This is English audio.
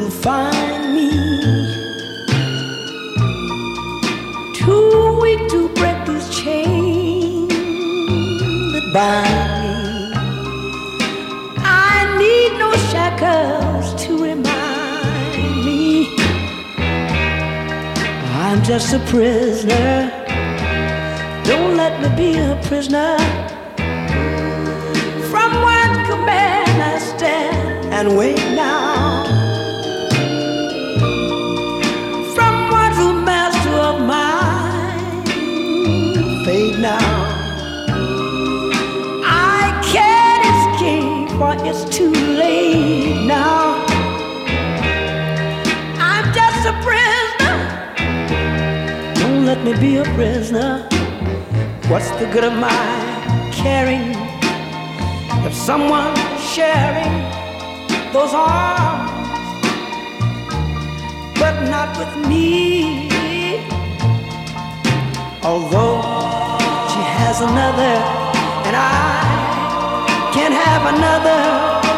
you'll find me too weak to break this chain that binds me. I need no shackles to remind me I'm just a prisoner. Don't let me be a prisoner. From one command I stand and wait now. From one true master of mine, fade now. I can't escape, for it's too late now. I'm just a prisoner. Don't let me be a prisoner. What's the good of my caring if someone's sharing those arms, but not with me? Although she has another and I can't have another,